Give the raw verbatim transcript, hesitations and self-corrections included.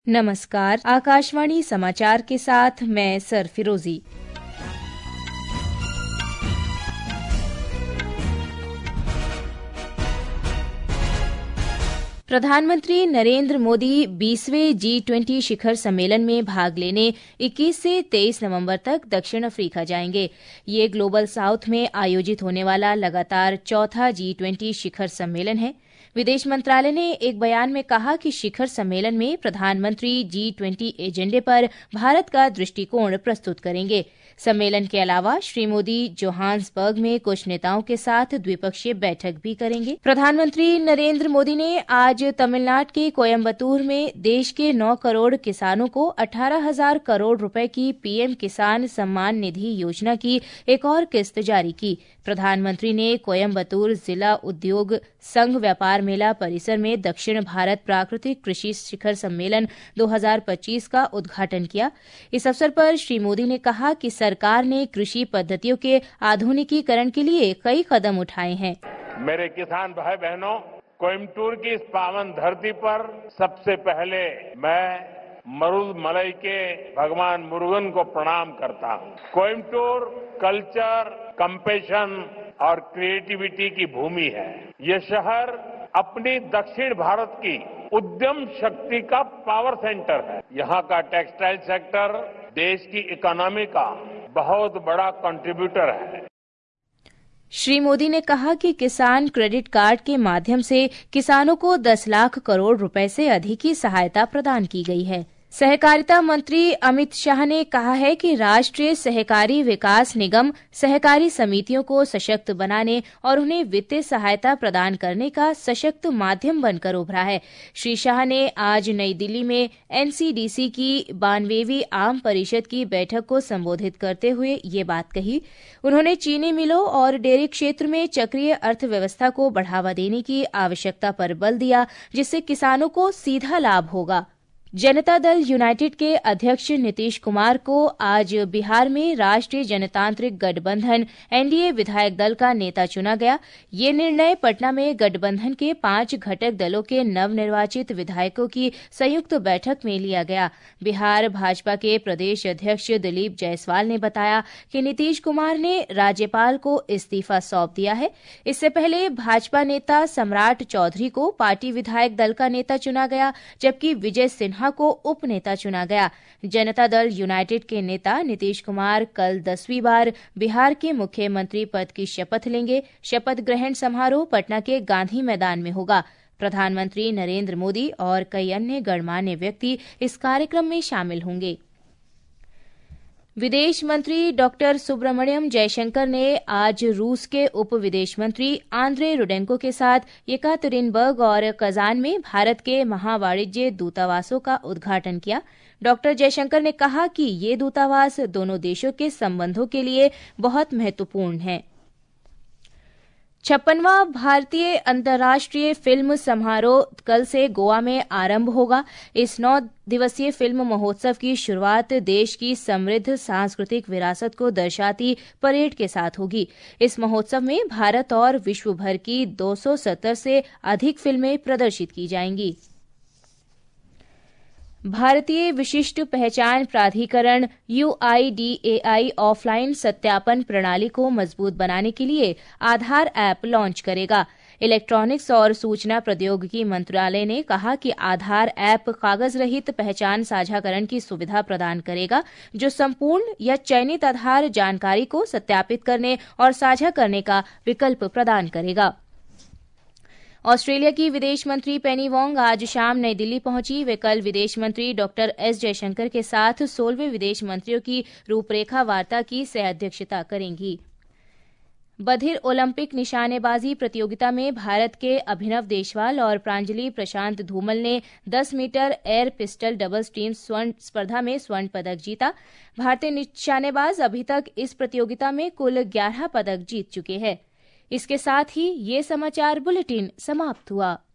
नमस्कार, आकाशवाणी समाचार के साथ मैं सर फिरोजी। प्रधानमंत्री नरेंद्र मोदी बीसवें जी ट्वेंटी शिखर सम्मेलन में भाग लेने इक्कीस से तेईस नवंबर तक दक्षिण अफ्रीका जाएंगे। ये ग्लोबल साउथ में आयोजित होने वाला लगातार चौथा जी ट्वेंटी शिखर सम्मेलन है। विदेश मंत्रालय ने एक बयान में कहा कि शिखर सम्मेलन में प्रधानमंत्री जी ट्वेंटी एजेंडे पर भारत का दृष्टिकोण प्रस्तुत करेंगे। सम्मेलन के अलावा श्री मोदी जोहान्सबर्ग में कुछ नेताओं के साथ द्विपक्षीय बैठक भी करेंगे। प्रधानमंत्री नरेंद्र मोदी ने आज तमिलनाडु के कोयम्बटूर में देश के नौ करोड़ किसानों को अठारह हजार करोड़ रुपए की पीएम किसान सम्मान निधि योजना की एक और किस्त जारी की। प्रधानमंत्री ने कोयम्बटूर जिला उद्योग संघ व्यापार मेला परिसर में दक्षिण भारत प्राकृतिक कृषि शिखर सम्मेलन दो हजार पच्चीस का उद्घाटन किया। इस अवसर पर श्री मोदी ने कहा कि सरकार ने कृषि पद्धतियों के आधुनिकीकरण के लिए कई कदम उठाए हैं। मेरे किसान भाई बहनों, कोयम्बटूर की इस पावन धरती पर सबसे पहले मैं मरुदमलई के भगवान मुरुगन को प्रणाम करता हूं। कोयम्बटूर कल्चर, कंपैशन और क्रिएटिविटी की भूमि है। ये शहर अपनी दक्षिण भारत की उद्यम शक्ति का पावर सेंटर है। यहाँ का टेक्सटाइल सेक्टर देश की इकोनॉमी का बहुत बड़ा कंट्रीब्यूटर है। श्री मोदी ने कहा कि किसान क्रेडिट कार्ड के माध्यम से किसानों को दस लाख करोड़ रुपए से अधिक की सहायता प्रदान की गई है। सहकारिता मंत्री अमित शाह ने कहा है कि राष्ट्रीय सहकारी विकास निगम सहकारी समितियों को सशक्त बनाने और उन्हें वित्तीय सहायता प्रदान करने का सशक्त माध्यम बनकर उभरा है। श्री शाह ने आज नई दिल्ली में एनसीडीसी की बानवेवीं आम परिषद की बैठक को संबोधित करते हुए ये बात कही। उन्होंने चीनी मिलों और डेयरी क्षेत्र में चक्रीय अर्थव्यवस्था को बढ़ावा देने की आवश्यकता पर बल दिया, जिससे किसानों को सीधा लाभ होगा। जनता दल यूनाइटेड के अध्यक्ष नीतीश कुमार को आज बिहार में राष्ट्रीय जनतांत्रिक गठबंधन एनडीए विधायक दल का नेता चुना गया। ये निर्णय पटना में गठबंधन के पांच घटक दलों के नवनिर्वाचित विधायकों की संयुक्त बैठक में लिया गया। बिहार भाजपा के प्रदेश अध्यक्ष दिलीप जायसवाल ने बताया कि नीतीश कुमार ने राज्यपाल को इस्तीफा सौंप दिया है। इससे पहले भाजपा नेता सम्राट चौधरी को पार्टी विधायक दल का नेता चुना गया, जबकि विजय सिन्हा को उप नेता चुना गया। जनता दल यूनाइटेड के नेता नीतीश कुमार कल दसवीं बार बिहार के मुख्यमंत्री पद की शपथ लेंगे। शपथ ग्रहण समारोह पटना के गांधी मैदान में होगा। प्रधानमंत्री नरेंद्र मोदी और कई अन्य गणमान्य व्यक्ति इस कार्यक्रम में शामिल होंगे। विदेश मंत्री डॉक्टर सुब्रमण्यम जयशंकर ने आज रूस के उप विदेश मंत्री आंद्रे रुडेंको के साथ येकातेरिनबर्ग और कजान में भारत के महावाणिज्य दूतावासों का उद्घाटन किया। डॉक्टर जयशंकर ने कहा कि ये दूतावास दोनों देशों के संबंधों के लिए बहुत महत्वपूर्ण है। छप्पनवां भारतीय अंतर्राष्ट्रीय फिल्म समारोह कल से गोवा में आरंभ होगा। इस नौ दिवसीय फिल्म महोत्सव की शुरुआत देश की समृद्ध सांस्कृतिक विरासत को दर्शाती परेड के साथ होगी। इस महोत्सव में भारत और विश्व भर की दो सौ सत्तर से अधिक फिल्में प्रदर्शित की जाएंगी। भारतीय विशिष्ट पहचान प्राधिकरण यूआईडीएआई ऑफलाइन सत्यापन प्रणाली को मजबूत बनाने के लिए आधार ऐप लॉन्च करेगा। इलेक्ट्रॉनिक्स और सूचना प्रौद्योगिकी मंत्रालय ने कहा कि आधार ऐप कागज रहित पहचान साझाकरण की सुविधा प्रदान करेगा, जो संपूर्ण या चयनित आधार जानकारी को सत्यापित करने और साझा करने का विकल्प प्रदान करेगा। ऑस्ट्रेलिया की विदेश मंत्री पेनी वोंग आज शाम नई दिल्ली पहुंची। वे कल विदेश मंत्री डॉक्टर एस जयशंकर के साथ सोलहवें विदेश मंत्रियों की रूपरेखा वार्ता की सह-अध्यक्षता करेंगी। बधिर ओलंपिक निशानेबाजी प्रतियोगिता में भारत के अभिनव देशवाल और प्रांजलि प्रशांत धूमल ने दस metre air pistol doubles team स्वर्ण स्पर्धा में स्वर्ण पदक जीता। भारतीय निशानेबाज अभी तक इस प्रतियोगिता में कुल ग्यारह पदक जीत चुके हैं। इसके साथ ही ये समाचार बुलेटिन समाप्त हुआ।